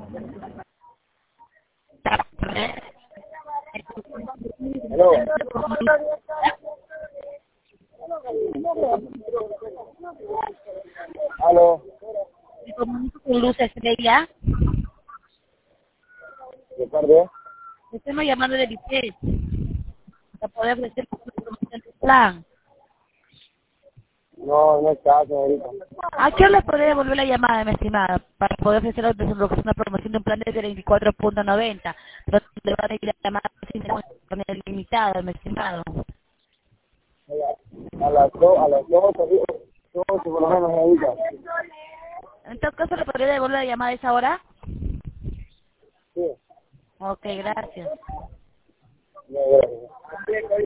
Hello. Aló. Me comunico con Luz Estrella. ¿De parte? Estamos llamando de Vitez para poder ofrecer una promoción del plan. No, no está, señorita. ¿A qué hora le podría devolver la llamada, mi estimada, para poder ofrecer una promoción de un plan de 24.90? Pero le van a ir a llamar con el limitado, mi estimado. A las 2, por lo menos, señorita. En todo caso, ¿le podría devolver la llamada a esa hora? Sí. Ok, gracias. Ya, gracias.